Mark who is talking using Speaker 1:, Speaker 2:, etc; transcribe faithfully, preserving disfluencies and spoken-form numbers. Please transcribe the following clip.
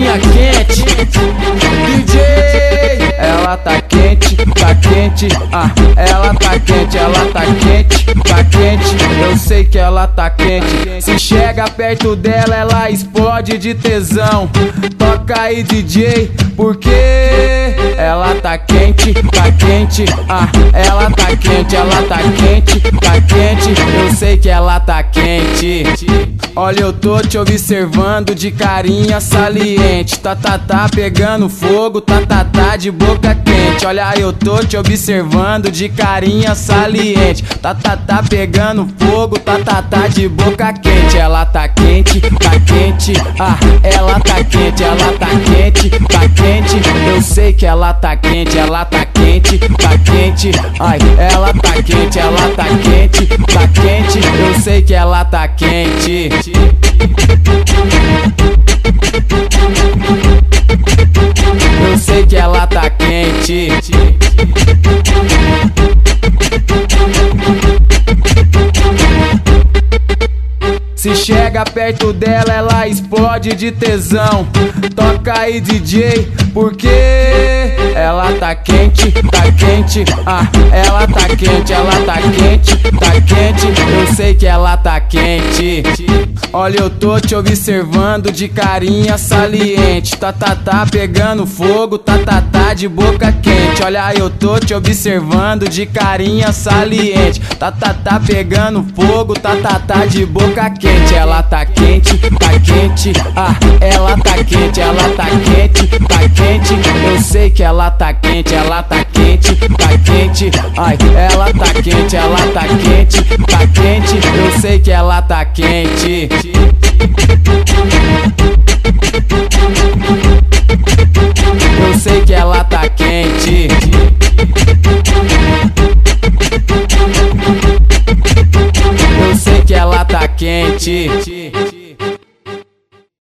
Speaker 1: Coxinha quente, D J. Ela tá quente, tá quente, ah, ela tá quente, ela tá quente, tá quente. Eu sei que ela tá quente. Se chega perto dela, ela explode de tesão. Toca aí, D J, porque ela tá quente, tá quente, ah, ela tá quente, ela tá quente, tá quente. Eu sei que ela tá quente. Olha, eu tô te observando de carinha saliente. Tá, tá, tá pegando fogo, tá, tá, tá de boca quente. Olha, eu tô te observando de carinha saliente. Tá, tá, tá pegando fogo, tá, tá, tá de boca quente. Ela tá quente, tá quente, ah, ela tá quente, ela tá quente, tá quente. Eu sei que ela tá quente, ela tá quente, tá quente. Ai, ela tá quente, ela tá quente, tá quente. Eu sei que ela tá quente. Eu sei que ela tá quente. Se chega perto dela, ela explode de tesão. Toca aí, D J, porque ela tá quente, tá quente, ah, ela tá quente, ela tá quente, tá quente. Eu sei que ela tá quente. Olha, eu tô te observando de carinha saliente. Tá, tá, tá pegando fogo, tá, tá, tá de boca quente. Olha, eu tô te observando de carinha saliente. Tá, tá, tá pegando fogo, tá, tá, tá de boca quente. Ela tá quente, tá quente, ah, ela tá quente, ela tá quente, tá quente. Eu sei que ela tá quente, ela tá quente, tá quente. Ai, ela tá quente, ela tá quente, tá quente. Eu sei que ela tá quente. Eu sei que ela tá quente. Eu sei que ela tá quente.